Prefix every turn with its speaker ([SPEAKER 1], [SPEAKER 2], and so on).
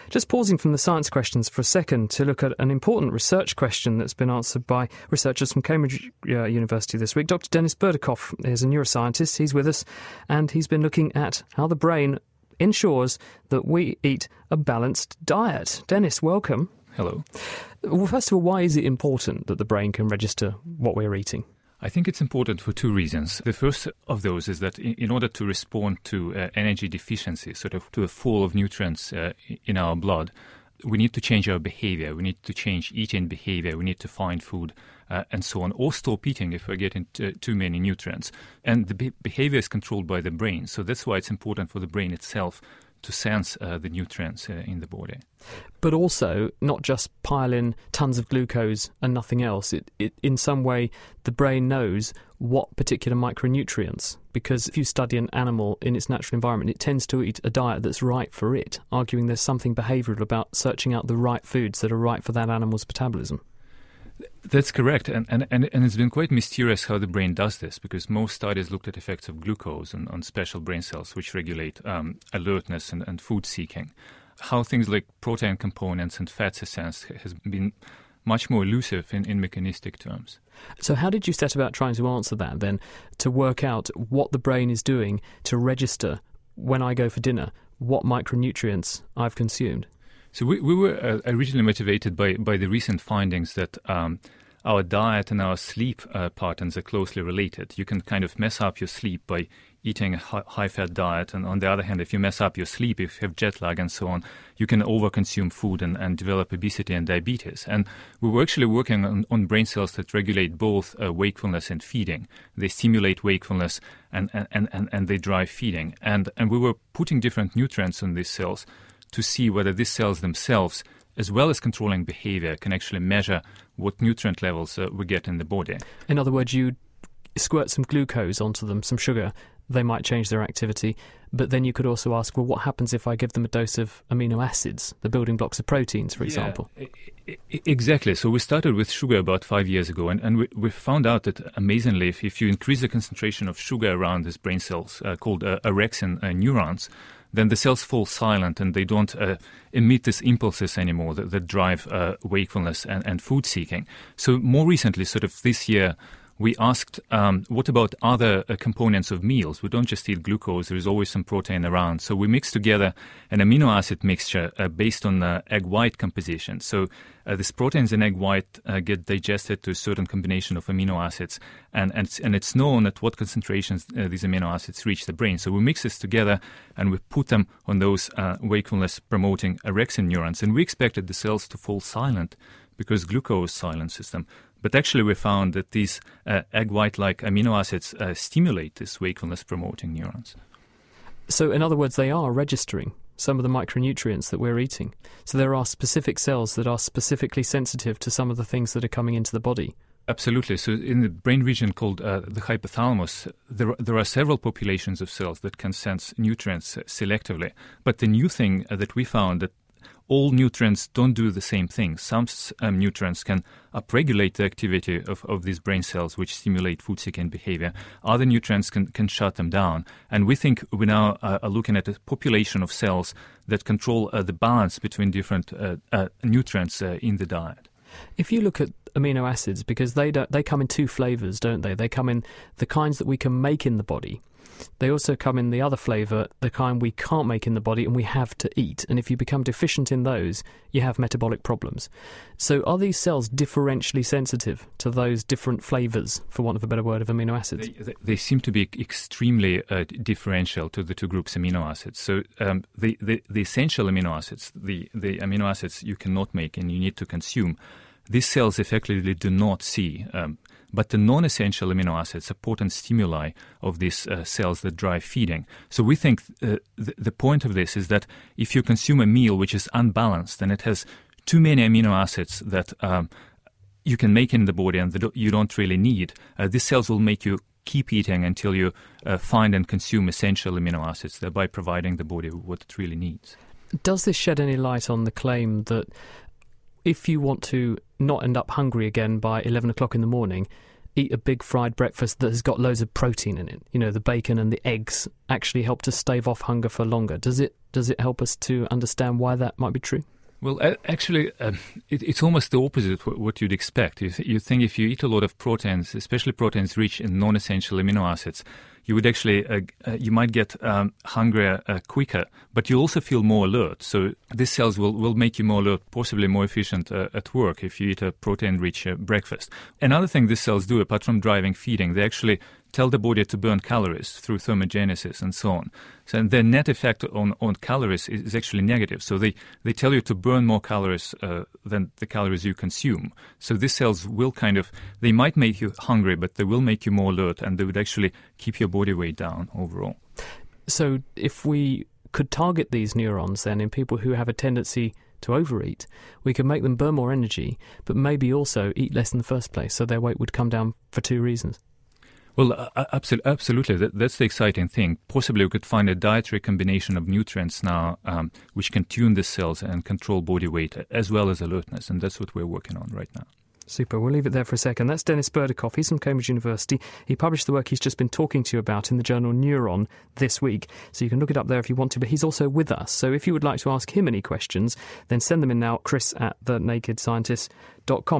[SPEAKER 1] Just pausing from the science questions for a second to look at an important research question that's been answered by researchers from Cambridge University this week. Dr. Denis Burdakoff is a neuroscientist. He's with us, and he's been looking at how the brain ensures that we eat a balanced diet. Denis, welcome.
[SPEAKER 2] Hello.
[SPEAKER 1] Well, first of all, why is it important that the brain can register what we're eating?
[SPEAKER 2] I think it's important for two reasons. The first of those is that in order to respond to energy deficiency, sort of to a fall of nutrients in our blood, we need to change our behavior. We need to change eating behavior. We need to find food and so on, or stop eating if we're getting too many nutrients. And the behavior is controlled by the brain. So that's why it's important for the brain itself to sense the nutrients in the body.
[SPEAKER 1] But also, not just pile in tons of glucose and nothing else. It in some way, the brain knows what particular micronutrients, because if you study an animal in its natural environment, it tends to eat a diet that's right for it, arguing there's something behavioural about searching out the right foods that are right for that animal's metabolism.
[SPEAKER 2] That's correct, and it's been quite mysterious how the brain does this, because most studies looked at effects of glucose on special brain cells which regulate alertness and food seeking. How things like protein components and fats are sensed has been much more elusive in mechanistic terms.
[SPEAKER 1] So how did you set about trying to answer that then, to work out what the brain is doing to register when I go for dinner, what micronutrients I've consumed?
[SPEAKER 2] So we were originally motivated by the recent findings that our diet and our sleep patterns are closely related. You can kind of mess up your sleep by eating a high-fat diet, and on the other hand, if you mess up your sleep, if you have jet lag and so on, you can overconsume food and develop obesity and diabetes. And we were actually working on brain cells that regulate both wakefulness and feeding. They stimulate wakefulness and they drive feeding. And we were putting different nutrients on these cells to see whether these cells themselves, as well as controlling behavior, can actually measure what nutrient levels we get in the body.
[SPEAKER 1] In other words, you squirt some glucose onto them, some sugar, they might change their activity. But then you could also ask, well, what happens if I give them a dose of amino acids, the building blocks of proteins, for example?
[SPEAKER 2] Exactly. So we started with sugar about 5 years ago, and we found out that, amazingly, if you increase the concentration of sugar around these brain cells called orexin neurons, then the cells fall silent and they don't emit these impulses anymore that drive wakefulness and food seeking. So more recently, sort of this year, we asked, what about other components of meals? We don't just eat glucose, there is always some protein around. So we mixed together an amino acid mixture based on egg white composition. So these proteins in egg white get digested to a certain combination of amino acids, and it's known at what concentrations these amino acids reach the brain. So we mix this together and we put them on those wakefulness-promoting orexin neurons, and we expected the cells to fall silent because glucose silences them. But actually we found that these egg white-like amino acids stimulate these wakefulness-promoting neurons.
[SPEAKER 1] So in other words, they are registering some of the micronutrients that we're eating. So there are specific cells that are specifically sensitive to some of the things that are coming into the body.
[SPEAKER 2] Absolutely. So in the brain region called the hypothalamus, there are several populations of cells that can sense nutrients selectively. But the new thing that we found that all nutrients don't do the same thing. Some nutrients can upregulate the activity of these brain cells, which stimulate food-seeking behavior. Other nutrients can shut them down. And we think we now are looking at a population of cells that control the balance between different nutrients in the diet.
[SPEAKER 1] If you look at amino acids, because they come in two flavours, don't they? They come in the kinds that we can make in the body. They also come in the other flavour, the kind we can't make in the body and we have to eat. And if you become deficient in those, you have metabolic problems. So are these cells differentially sensitive to those different flavours, for want of a better word, of amino acids?
[SPEAKER 2] They seem to be extremely differential to the two groups amino acids. So the essential amino acids, the amino acids you cannot make and you need to consume, these cells effectively do not see. But the non-essential amino acids are potent stimuli of these cells that drive feeding. So we think the point of this is that if you consume a meal which is unbalanced and it has too many amino acids that you can make in the body and that you don't really need, these cells will make you keep eating until you find and consume essential amino acids, thereby providing the body what it really needs.
[SPEAKER 1] Does this shed any light on the claim that if you want to not end up hungry again by 11 o'clock in the morning, eat a big fried breakfast that has got loads of protein in it. You know, the bacon and the eggs actually help to stave off hunger for longer. Does it help us to understand why that might be true?
[SPEAKER 2] Well, actually, it's almost the opposite of what you'd expect. You think if you eat a lot of proteins, especially proteins rich in non-essential amino acids, you would actually, you might get hungrier quicker, but you also feel more alert. So these cells will make you more alert, possibly more efficient at work if you eat a protein-rich breakfast. Another thing these cells do, apart from driving feeding, they actually tell the body to burn calories through thermogenesis and so on. So their net effect on calories is actually negative. So they tell you to burn more calories than the calories you consume. So these cells will they might make you hungry, but they will make you more alert, and they would actually keep your body weight down overall.
[SPEAKER 1] So if we could target these neurons then in people who have a tendency to overeat, we could make them burn more energy, but maybe also eat less in the first place, so their weight would come down for two reasons.
[SPEAKER 2] Well, absolutely. That's the exciting thing. Possibly we could find a dietary combination of nutrients now which can tune the cells and control body weight as well as alertness, and that's what we're working on right now.
[SPEAKER 1] Super. We'll leave it there for a second. That's Denis Burdakoff. He's from Cambridge University. He published the work he's just been talking to you about in the journal Neuron this week, so you can look it up there if you want to, but he's also with us. So if you would like to ask him any questions, then send them in now, chris@thenakedscientist.com.